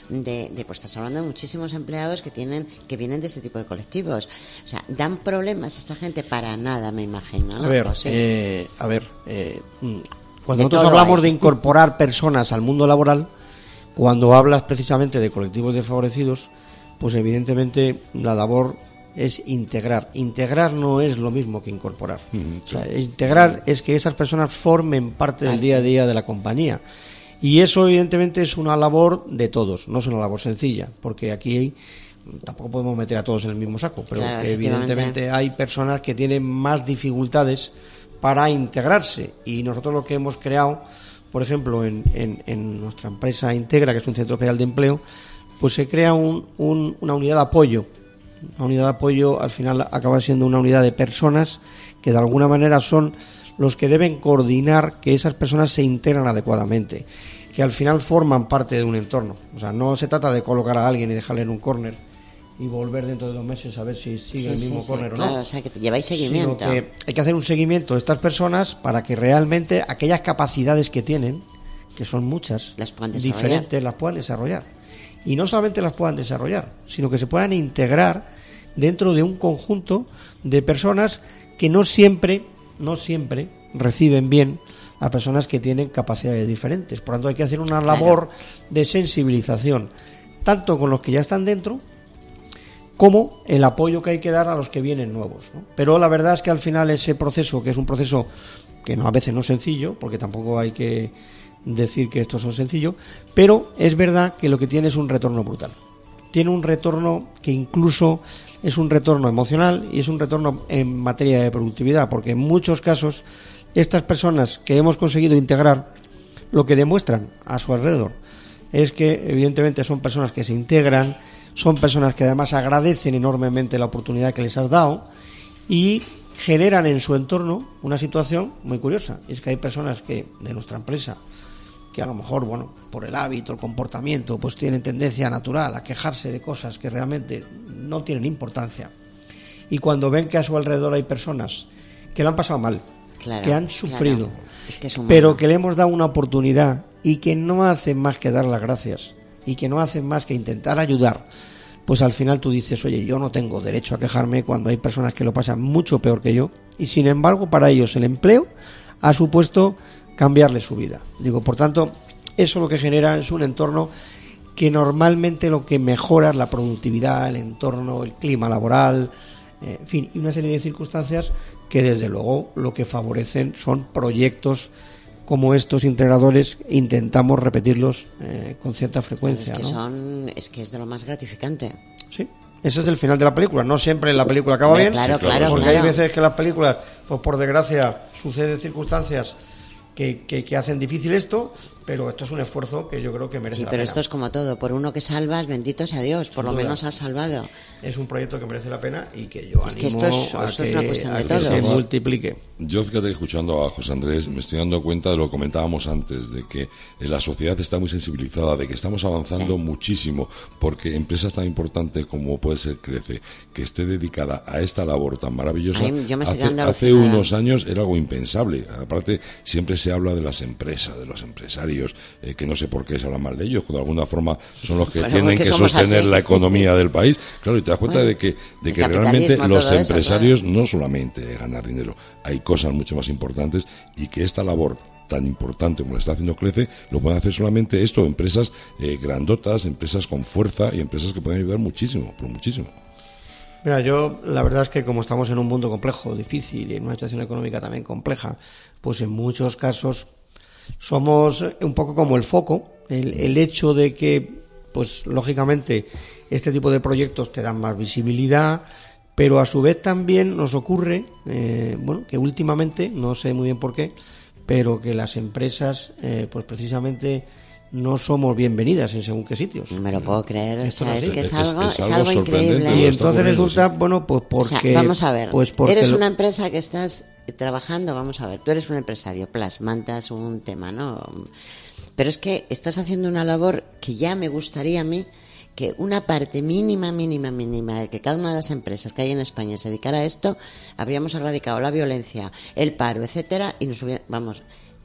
de, de pues estás hablando de muchísimos empleados que tienen que vienen de este tipo de colectivos. O sea, ¿dan problemas esta gente? Para nada, me imagino, ¿no? A ver, Sí. eh, a ver, eh, cuando De nosotros todo hablamos hay. de incorporar personas al mundo laboral, cuando hablas precisamente de colectivos desfavorecidos, pues evidentemente la labor es integrar. Integrar no es lo mismo que incorporar. Ujú, O sea, integrar es que esas personas formen parte del día a día de la compañía. Y eso evidentemente es una labor de todos, no es una labor sencilla, porque aquí hay, tampoco podemos meter a todos en el mismo saco, pero Claro, efectivamente. evidentemente hay personas que tienen más dificultades para integrarse, y nosotros lo que hemos creado, por ejemplo, en, en, en nuestra empresa Integra, que es un centro especial de empleo, pues se crea un, un, una unidad de apoyo. Una unidad de apoyo al final acaba siendo una unidad de personas que de alguna manera son los que deben coordinar que esas personas se integran adecuadamente, que al final forman parte de un entorno. O sea, no se trata de colocar a alguien y dejarle en un córner y volver dentro de dos meses a ver si sigue Sí, el sí, mismo sí, córner o claro, no. o sea, que lleváis seguimiento. Sino que hay que hacer un seguimiento de estas personas para que realmente aquellas capacidades que tienen, que son muchas, Las puedan desarrollar. diferentes, las puedan desarrollar. Y no solamente las puedan desarrollar, sino que se puedan integrar dentro de un conjunto de personas que no siempre, no siempre reciben bien a personas que tienen capacidades diferentes. Por lo tanto, hay que hacer una labor de sensibilización, tanto con los que ya están dentro, como el apoyo que hay que dar a los que vienen nuevos, ¿no? Pero la verdad es que al final ese proceso, que es un proceso que no, a veces no es sencillo, porque tampoco hay que decir que esto es sencillo, pero es verdad que lo que tiene es un retorno brutal. Tiene un retorno que incluso es un retorno emocional y es un retorno en materia de productividad, porque en muchos casos estas personas que hemos conseguido integrar, lo que demuestran a su alrededor es que evidentemente son personas que se integran, son personas que además agradecen enormemente la oportunidad que les has dado y generan en su entorno una situación muy curiosa. Y es que hay personas que de nuestra empresa que a lo mejor, bueno, por el hábito, el comportamiento, pues tienen tendencia natural a quejarse de cosas que realmente no tienen importancia. Y cuando ven que a su alrededor hay personas que lo han pasado mal, Claro, que han sufrido, claro. Es que es humano. pero que le hemos dado una oportunidad y que no hacen más que dar las gracias y que no hacen más que intentar ayudar, pues al final tú dices, oye, yo no tengo derecho a quejarme cuando hay personas que lo pasan mucho peor que yo, y sin embargo para ellos el empleo ha supuesto cambiarle su vida. Digo, por tanto, eso lo que genera es un entorno que normalmente lo que mejora es la productividad, el entorno, el clima laboral, eh, en fin, y una serie de circunstancias que desde luego lo que favorecen son proyectos como estos integradores. Intentamos repetirlos eh, con cierta frecuencia, es que ¿no? son, es que es de lo más gratificante. Sí. Ese es el final de la película. No siempre la película acaba Hombre, bien, claro, claro, porque claro. hay veces que las películas, pues por desgracia, suceden circunstancias que, que, que hacen difícil esto, pero esto es un esfuerzo que yo creo que merece Sí, la pero pena. esto es como todo, por uno que salvas, bendito sea Dios, por Sin lo duda. menos has salvado. Es un proyecto que merece la pena y que yo Es animo que esto es- a esto es que, una cuestión a de que todos. se multiplique. Yo, fíjate, escuchando a José Andrés, me estoy dando cuenta de lo que comentábamos antes, de que eh, la sociedad está muy sensibilizada, de que estamos avanzando Sí. muchísimo, porque empresas tan importantes como puede ser Crece, que esté dedicada a esta labor tan maravillosa, Ay, yo me estoy hace, quedando hace alucinada. unos años era algo impensable. Aparte, siempre se habla de las empresas, de los empresarios, eh, que no sé por qué se habla mal de ellos, que de alguna forma son los que Bueno, tienen porque que somos sostener así. la economía del país. Claro, y te das cuenta Bueno, de que, de el que realmente capitalismo, los todo eso, empresarios no solamente ganar dinero, hay cosas mucho más importantes, y que esta labor tan importante como la está haciendo Crece lo pueden hacer solamente esto, empresas eh, grandotas, empresas con fuerza y empresas que pueden ayudar muchísimo, por muchísimo. Mira, yo la verdad es que como estamos en un mundo complejo, difícil y en una situación económica también compleja, pues en muchos casos somos un poco como el foco, el, el hecho de que, pues lógicamente, este tipo de proyectos te dan más visibilidad, pero a su vez también nos ocurre, eh, bueno, que últimamente, no sé muy bien por qué, pero que las empresas, eh, pues precisamente no somos bienvenidas en según qué sitios. No me lo puedo creer, o Esto sea, no es sé. que es Es- algo, es es algo algo sorprendente, increíble. ¿no? Y está entonces ocurriendo, resulta, sí. bueno, pues O sea, porque... vamos a ver, pues porque eres lo- una empresa que estás trabajando, vamos a ver, tú eres un empresario, plasmantas un tema, ¿no? Pero es que estás haciendo una labor que ya me gustaría a mí que una parte mínima, mínima, mínima de que cada una de las empresas que hay en España se dedicara a esto, habríamos erradicado la violencia, el paro, etcétera, y nos hubiera, vamos,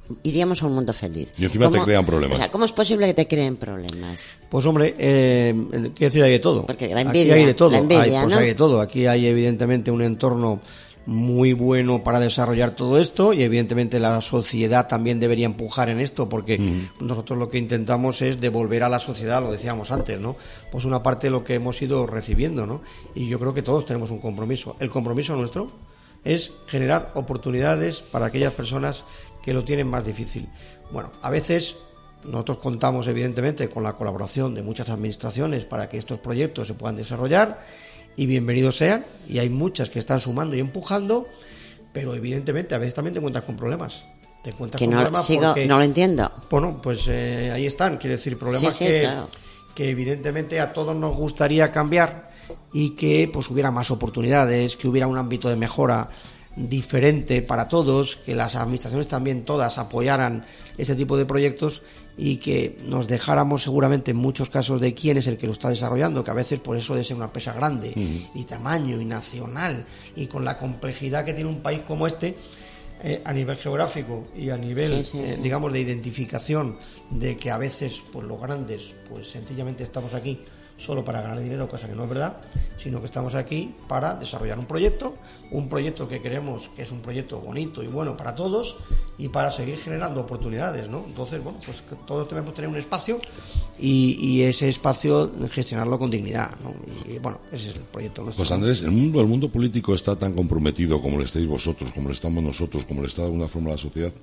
iríamos a un mundo feliz. Y encima te ¿Cómo- crean problemas. O sea, ¿cómo es posible que te creen problemas? Pues hombre, eh, quiero decir, hay de todo. Porque la Aquí envidia, hay de todo. la envidia, hay, pues ¿no? hay de todo. Aquí hay evidentemente un entorno muy bueno para desarrollar todo esto y evidentemente la sociedad también debería empujar en esto porque uh-huh. nosotros lo que intentamos es devolver a la sociedad, lo decíamos antes, ¿no? Pues una parte de lo que hemos ido recibiendo, ¿no? Y yo creo que todos tenemos un compromiso. El compromiso nuestro es generar oportunidades para aquellas personas que lo tienen más difícil. Bueno, a veces nosotros contamos evidentemente con la colaboración de muchas administraciones para que estos proyectos se puedan desarrollar y bienvenidos sean, y hay muchas que están sumando y empujando, pero evidentemente a veces también te encuentras con problemas. Te encuentras que con no, problemas sigo, porque, no lo entiendo. Bueno, pues eh, ahí están, quiero decir, problemas sí, sí, que, claro. que evidentemente a todos nos gustaría cambiar y que pues hubiera más oportunidades, que hubiera un ámbito de mejora diferente para todos, que las administraciones también todas apoyaran ese tipo de proyectos y que nos dejáramos seguramente en muchos casos de quién es el que lo está desarrollando, que a veces por eso de ser una empresa grande uh-huh. y tamaño y nacional y con la complejidad que tiene un país como este, eh, a nivel geográfico y a nivel sí, sí, eh, sí. digamos de identificación de que a veces pues los grandes pues sencillamente estamos aquí solo para ganar dinero, cosa que no es verdad, sino que estamos aquí para desarrollar un proyecto, un proyecto que creemos que es un proyecto bonito y bueno para todos y para seguir generando oportunidades, ¿no? Entonces, bueno, pues que todos debemos tener un espacio y, y ese espacio gestionarlo con dignidad, ¿no? Y bueno, ese es el proyecto nuestro. Pues Andrés, el mundo, el mundo político está tan comprometido como lo estáis vosotros, como lo estamos nosotros, como lo está de alguna forma la sociedad.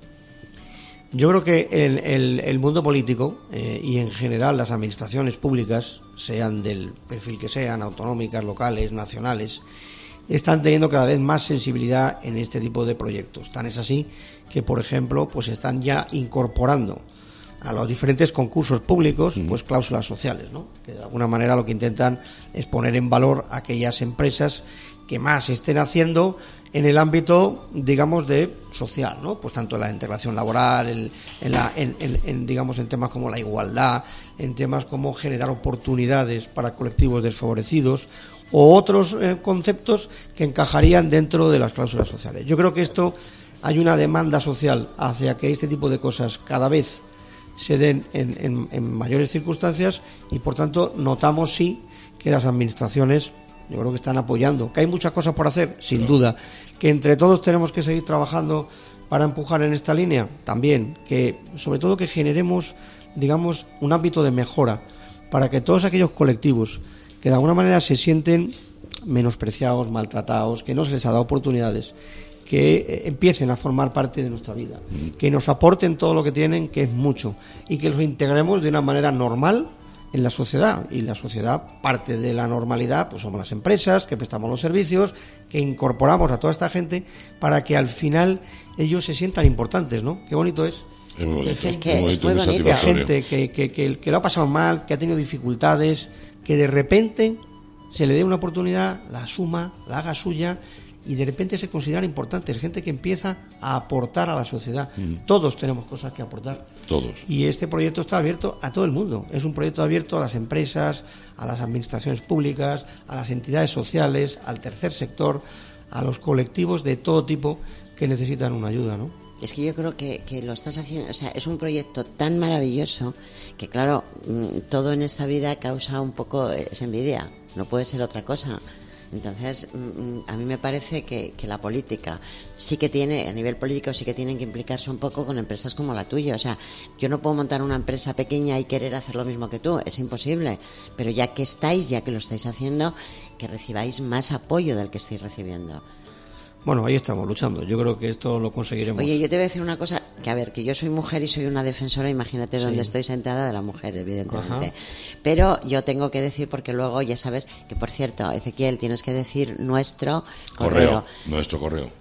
Yo creo que el, el, el mundo político eh, y en general las administraciones públicas, sean del perfil que sean, autonómicas, locales, nacionales, están teniendo cada vez más sensibilidad en este tipo de proyectos. Tan es así que, por ejemplo, pues están ya incorporando a los diferentes concursos públicos pues cláusulas sociales, ¿no? Que de alguna manera lo que intentan es poner en valor a aquellas empresas que más estén haciendo en el ámbito, digamos, de social, ¿no? Pues tanto en la integración laboral, en, en, la, en, en, en digamos, en temas como la igualdad, en temas como generar oportunidades para colectivos desfavorecidos o otros eh, conceptos que encajarían dentro de las cláusulas sociales. Yo creo que esto hay una demanda social hacia que este tipo de cosas cada vez se den en, en, en mayores circunstancias y, por tanto, notamos sí que las administraciones, yo creo que están apoyando, que hay muchas cosas por hacer, sin duda, que entre todos tenemos que seguir trabajando para empujar en esta línea, también, que sobre todo que generemos, digamos, un ámbito de mejora para que todos aquellos colectivos que de alguna manera se sienten menospreciados, maltratados, que no se les ha dado oportunidades, que empiecen a formar parte de nuestra vida, que nos aporten todo lo que tienen, que es mucho, y que los integremos de una manera normal en la sociedad, y la sociedad, parte de la normalidad, pues somos las empresas que prestamos los servicios, que incorporamos a toda esta gente para que al final ellos se sientan importantes, ¿no? Qué bonito es. Es muy bonito, es que muy es muy bonito. Que gente que, que, que, que lo ha pasado mal, que ha tenido dificultades, que de repente se le dé una oportunidad, la asuma, la haga suya y de repente se considera importante. Es gente que empieza a aportar a la sociedad. Mm. Todos tenemos cosas que aportar. Todos. Y este proyecto está abierto a todo el mundo. Es un proyecto abierto a las empresas, a las administraciones públicas, a las entidades sociales, al tercer sector, a los colectivos de todo tipo que necesitan una ayuda, ¿no? Es que yo creo que, que lo estás haciendo, o sea, es un proyecto tan maravilloso que, claro, todo en esta vida causa un poco esa envidia, no puede ser otra cosa. Entonces, a mí me parece que, que la política sí que tiene, a nivel político sí que tienen que implicarse un poco con empresas como la tuya. O sea, yo no puedo montar una empresa pequeña y querer hacer lo mismo que tú, es imposible. Pero ya que estáis, ya que lo estáis haciendo, que recibáis más apoyo del que estáis recibiendo. Bueno, ahí estamos luchando. Yo creo que esto lo conseguiremos. Oye, yo te voy a decir una cosa, que a ver, que yo soy mujer y soy una defensora, imagínate Sí. donde estoy sentada, de la mujer, evidentemente. Ajá. Pero yo tengo que decir, porque luego ya sabes, que por cierto, Ezequiel, tienes que decir nuestro correo. Correo, nuestro correo.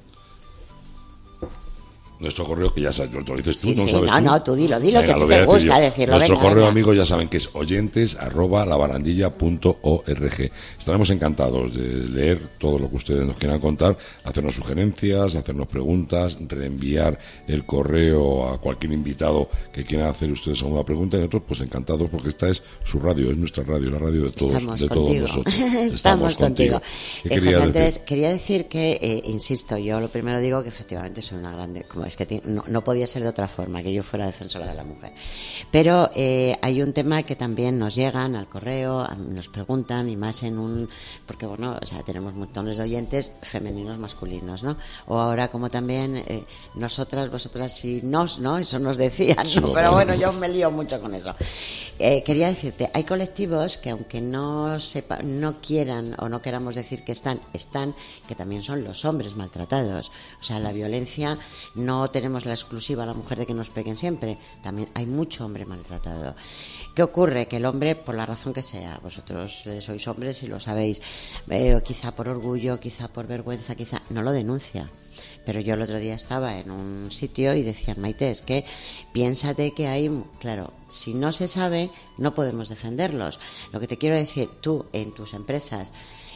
Nuestro correo, que ya sabes, lo dices tú, Sí, no sí, sabes no, tú. no, tú dilo, dilo, Venga, que lo a ti voy a te decir gusta yo. decirlo, Nuestro venga, correo, venga. amigos, ya saben que es oyentes arroba labarandilla punto org. Estaremos encantados de leer todo lo que ustedes nos quieran contar, hacernos sugerencias, hacernos preguntas, reenviar el correo a cualquier invitado que quieran hacer ustedes alguna pregunta, y nosotros pues encantados, porque esta es su radio, es nuestra radio, la radio de todos, Estamos de todos contigo. nosotros. Estamos contigo. ¿Qué Eh, querías José Andrés, decir? quería decir que, eh, insisto, yo lo primero digo que efectivamente soy una grande, como es que ti- no, no podía ser de otra forma que yo fuera defensora de la mujer. Pero eh, hay un tema que también nos llegan al correo, a- nos preguntan, y más en un, porque bueno, o sea, tenemos montones de oyentes femeninos, masculinos, ¿no? O ahora como también eh, nosotras, vosotras y nos, ¿no? Eso nos decían, Sí, ¿no? Pero bueno, yo me lío mucho con eso. Eh, quería decirte, hay colectivos que aunque no sepa, no quieran o no queramos decir que están, están, que también son los hombres maltratados. O sea, la violencia, no tenemos la exclusiva a la mujer de que nos peguen siempre, también hay mucho hombre maltratado. ¿Qué ocurre? Que el hombre, por la razón que sea, vosotros eh, sois hombres y lo sabéis, eh, quizá por orgullo, quizá por vergüenza, quizá no lo denuncia. Pero yo el otro día estaba en un sitio y decían, Maite, es que piénsate que hay, claro, si no se sabe, no podemos defenderlos. Lo que te quiero decir, tú en tus empresas,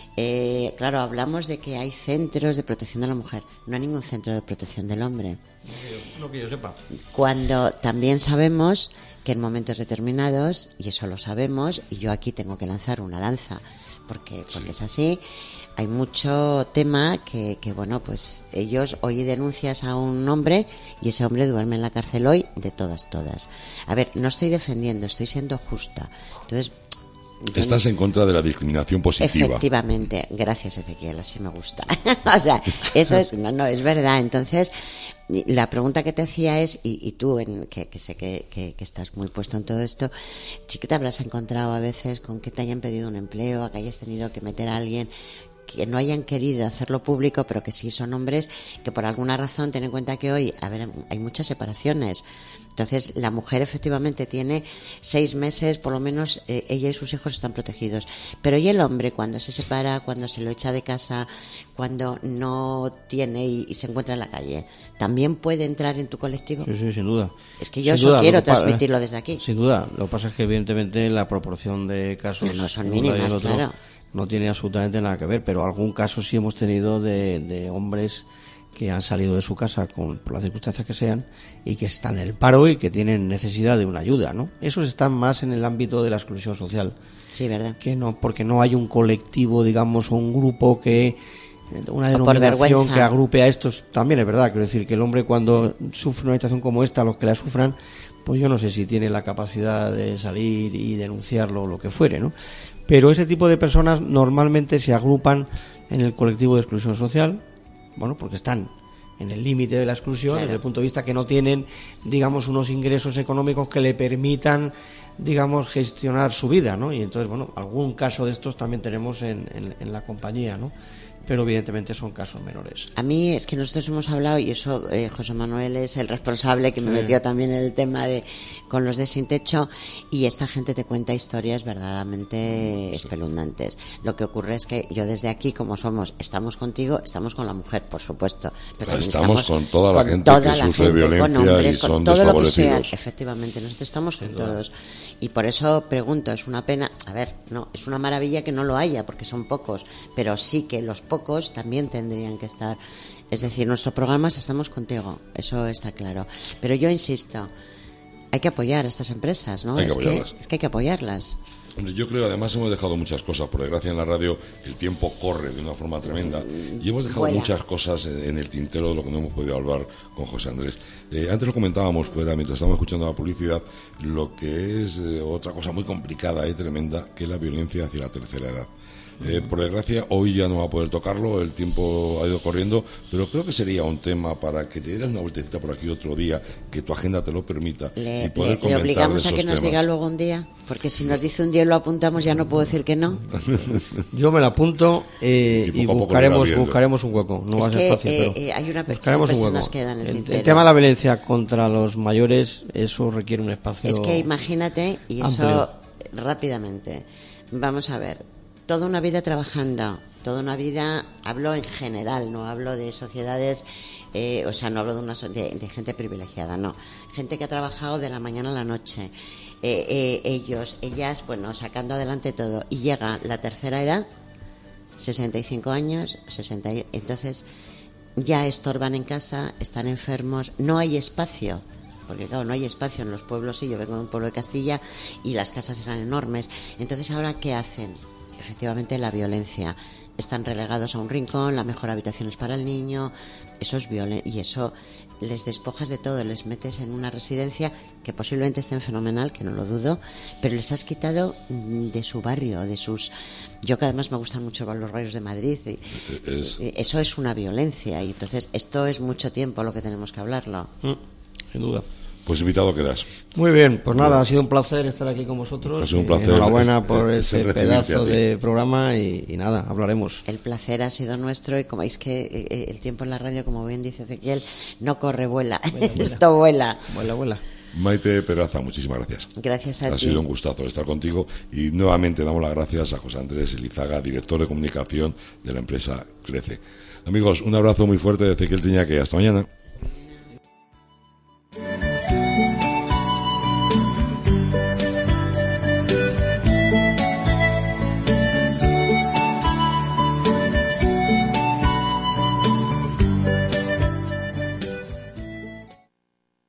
eh, claro, hablamos de que hay centros de protección de la mujer, no hay ningún centro de protección del hombre. No que yo sepa. Cuando también sabemos que en momentos determinados, y eso lo sabemos, y yo aquí tengo que lanzar una lanza, porque, porque es así, hay mucho tema que, que, bueno, pues ellos hoy denuncias a un hombre y ese hombre duerme en la cárcel hoy de todas, todas. A ver, no estoy defendiendo, estoy siendo justa. Entonces, Estás en contra de la discriminación positiva. efectivamente, gracias Ezequiel, así me gusta. O sea, eso es, no, no, es verdad. Entonces, la pregunta que te hacía es, y, y tú, en, que, que sé que, que, que estás muy puesto en todo esto, sí que te habrás encontrado a veces con que te hayan pedido un empleo, que hayas tenido que meter a alguien, que no hayan querido hacerlo público, pero que sí son hombres que por alguna razón, ten en cuenta que hoy, a ver, hay muchas separaciones. Entonces, la mujer efectivamente tiene seis meses, por lo menos eh, ella y sus hijos están protegidos. Pero ¿y el hombre cuando se separa, cuando se lo echa de casa, cuando no tiene y, y se encuentra en la calle? ¿También puede entrar en tu colectivo? Sí, sí, sin duda. Es que yo Sin eso duda, quiero lo que pa- transmitirlo desde aquí. Sin duda. Lo que pasa es que, evidentemente, la proporción de casos No, no son de un lado y del mínimas, otro claro. no tiene absolutamente nada que ver, pero algún caso sí hemos tenido de, de hombres que han salido de su casa con, por las circunstancias que sean, y que están en el paro y que tienen necesidad de una ayuda, ¿no? Esos están más en el ámbito de la exclusión social, Sí, ¿verdad? que no, porque no hay un colectivo, digamos, o un grupo que, una O por denominación vergüenza. que agrupe a estos. También es verdad, quiero decir que el hombre, cuando sufre una situación como esta, los que la sufran, pues yo no sé si tiene la capacidad de salir y denunciarlo o lo que fuere, ¿no? Pero ese tipo de personas normalmente se agrupan en el colectivo de exclusión social, bueno, porque están en el límite de la exclusión, Claro. desde el punto de vista que no tienen, digamos, unos ingresos económicos que le permitan, digamos, gestionar su vida, ¿no? Y entonces, bueno, algún caso de estos también tenemos en, en, en la compañía, ¿no? Pero evidentemente son casos menores. A mí es que nosotros hemos hablado, y eso eh, José Manuel es el responsable que me metió también en el tema de con los de Sin Techo, y esta gente te cuenta historias verdaderamente espeluznantes. Lo que ocurre es que yo desde aquí, como somos, estamos contigo, estamos con la mujer, por supuesto, pero también Estamos con toda la gente que la sufre gente, violencia con hombres, y con son todo lo que sea. desfavorecidos. Efectivamente, nosotros estamos con todos. Y por eso pregunto, es una pena, a ver, no, es una maravilla que no lo haya, porque son pocos, pero sí que los pocos también tendrían que estar. Es decir, nuestros programas estamos contigo, eso está claro. Pero yo insisto, hay que apoyar a estas empresas, ¿no? Hay que es, que, apoyarlas. es que hay que apoyarlas. Hombre, yo creo, además hemos dejado muchas cosas, por desgracia en la radio el tiempo corre de una forma tremenda y hemos dejado Vuela. muchas cosas en en el tintero de lo que no hemos podido hablar con José Andrés. Eh, antes lo comentábamos fuera, mientras estábamos escuchando la publicidad, lo que es eh, otra cosa muy complicada y tremenda, que es la violencia hacia la tercera edad. Eh, por desgracia, hoy ya no va a poder tocarlo, el tiempo ha ido corriendo, pero creo que sería un tema para que te dieras una vueltecita por aquí otro día, que tu agenda te lo permita. Le, y poder le- le comentar obligamos de a que esos nos temas. diga luego un día, porque si nos dice un día y lo apuntamos, ya no puedo decir que no. Yo me la apunto eh, Y y, poco a poco buscaremos lo irá viendo. buscaremos un hueco. No Es va a ser que, fácil, eh, pero eh, hay una per- buscaremos siempre un se hueco. nos queda en el el, tintero. el tema de la violencia contra los mayores, eso requiere un espacio. Es que imagínate, y eso amplio. rápidamente, vamos a ver, toda una vida trabajando, toda una vida, hablo en general, no hablo de sociedades, eh, o sea, no hablo de, una, so- de, de gente privilegiada, no, gente que ha trabajado de la mañana a la noche, eh, eh, ellos, ellas, bueno, sacando adelante todo, y llega la tercera edad, sesenta y cinco años, sesenta, y- entonces ya estorban en casa, están enfermos, no hay espacio. Porque claro, no hay espacio en los pueblos, sí, yo vengo de un pueblo de Castilla y las casas eran enormes. Entonces, ¿ahora qué hacen? efectivamente la violencia. Están relegados a un rincón, la mejor habitación es para el niño, eso es violencia, y eso les despojas de todo, les metes en una residencia que posiblemente estén fenomenal, que no lo dudo, pero les has quitado de su barrio, de sus... Yo que además me gustan mucho los barrios de Madrid, y, es... y eso es una violencia, y entonces esto es mucho tiempo lo que tenemos que hablarlo. Mm, sin duda. Pues invitado quedas. Muy bien, pues nada, ha sido un placer estar aquí con vosotros. Ha sido un placer. Enhorabuena Es- por es- ese es pedazo recibirte a ti. de programa y, y nada, hablaremos. El placer ha sido nuestro, y como veis que eh, el tiempo en la radio, como bien dice Ezequiel, no corre, vuela, Vuela, vuela. esto vuela. Vuela, vuela. Maite Peraza, muchísimas gracias. Gracias a Ha ti. sido un gustazo estar contigo y nuevamente damos las gracias a José Andrés Elizaga, director de comunicación de la empresa Clece. Amigos, un abrazo muy fuerte de Ezequiel Tiñaque. Hasta mañana.